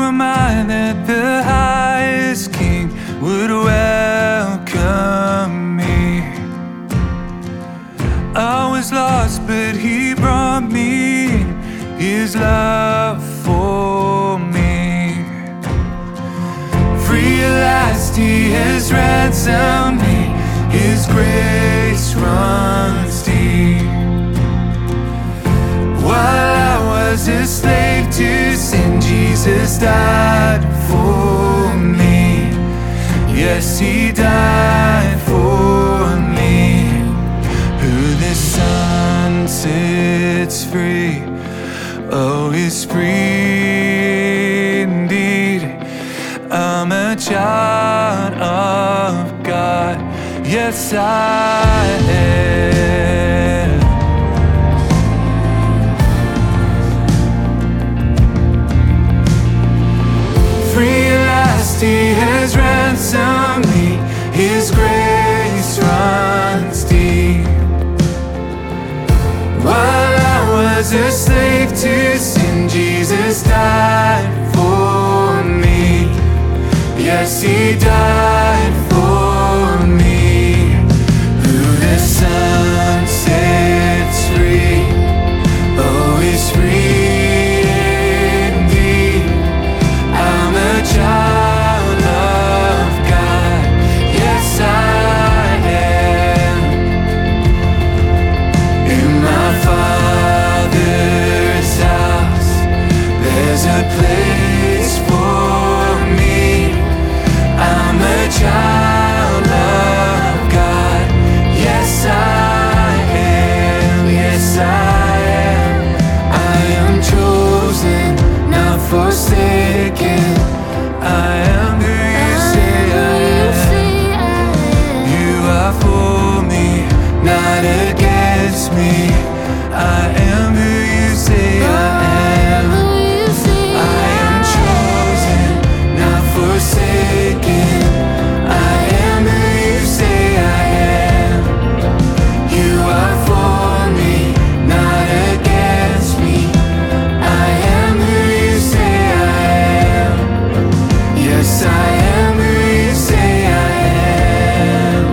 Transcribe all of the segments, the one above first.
am I that the highest king would welcome me? I was lost, but he brought me in, his love for me. Free at last, he has ransomed me, his grace runs deep. While I was a slave to sin, Jesus died for me. Yes, he died for me. Who the Son sets free, oh, is free indeed. I'm a child of God. Yes, I am. Free at last, he has ransomed me, his grace runs deep. While I was a slave to sin, Jesus died for me. Yes, he died for me. Who the Son sets free, oh, is free indeed. I'm a child of God. Yes, I am. In my Father's house, there's a place for me. I'm a child of God. Yes, I am. Yes, I am. I am chosen, not forsaken. I am who you say I am. You are for me, not against me. I am who you say I am. I am chosen, not forsaken. I am who you say I am. You are for me, not against me. I am who you say I am. Yes, I am who you say I am.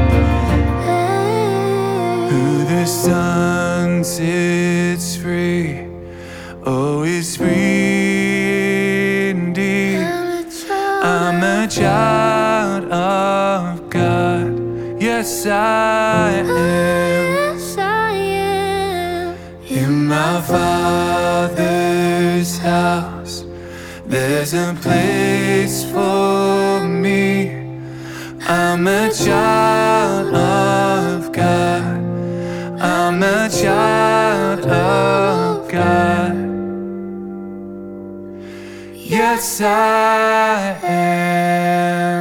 Who the Son sets free, oh, is free indeed. I'm a child of God. Yes, I am. Yes, I am. In my Father's house, there's a place for me. I'm a child of God. I'm a child of God. Yes, I am.